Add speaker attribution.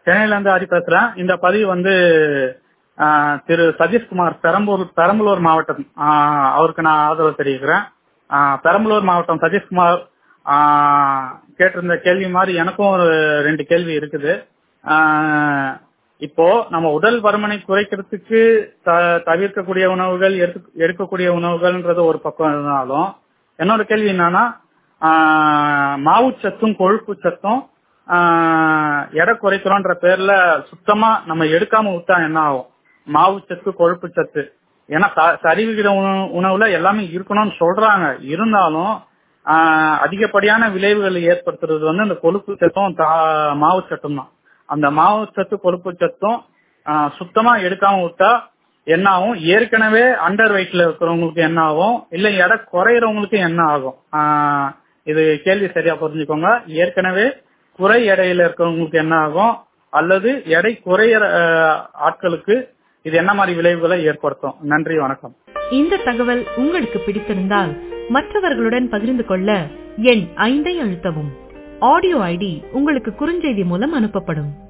Speaker 1: சென்னையில இருந்து ஹரி பேசுறேன். இந்த பதிவு வந்து திரு சதீஷ்குமார் பெரம்பலூர் மாவட்டம் அவருக்கு நான் ஆதரவு தெரிவிக்கிறேன். பெரம்பலூர் மாவட்டம் சதீஷ்குமார் கேட்டிருந்த கேள்வி மாதிரி எனக்கும் ஒரு 2 கேள்வி இருக்குது. இப்போ நம்ம உடல் பருமனை குறைக்கிறதுக்கு தவிர்க்கக்கூடிய உணவுகள் எடுக்கக்கூடிய உணவுகள்ன்றது ஒரு பக்கம் இருந்தாலும், என்னோட கேள்வி என்னன்னா, மாவுச்சத்தும் கொழுப்பு சத்தும் எடை குறைக்கிறோன்ற பேர்ல சுத்தமா நம்ம எடுக்காம விட்டா என்ன ஆகும்? மாவுச்சத்து கொழுப்பு சத்து ஏன்னா சரிவிகித உணவுல எல்லாமே இருக்கணும்னு சொல்றாங்க. இருந்தாலும் அதிகப்படியான விளைவுகளை ஏற்படுத்துறது வந்து அந்த கொழுப்பு சத்தும் மாவுச்சத்தும் தான். அந்த மாவுச்சத்து கொழுப்பு சத்தும் சுத்தமா எடுக்காம விட்டா என்ன ஆகும்? ஏற்கனவே அண்டர் வெயிட்ல இருக்கிறவங்களுக்கு என்ன ஆகும், இல்ல எடை குறையறவங்களுக்கு என்ன ஆகும்? இது கேள்வி சரியா புரிஞ்சுக்கோங்க. ஏற்கனவே குறை எடையில இருக்கிறவங்களுக்கு என்ன ஆகும், அல்லது எடை குறைய ஆட்களுக்கு இது என்ன மாதிரி விளைவுகளை ஏற்படுத்தும்? நன்றி, வணக்கம்.
Speaker 2: இந்த தகவல் உங்களுக்கு பிடித்திருந்தால் மற்றவர்களுடன் பகிர்ந்து கொள்ள எண் 5 அழுத்தவும். ஆடியோ ஐடி உங்களுக்கு குறுஞ்செய்தி மூலம் அனுப்பப்படும்.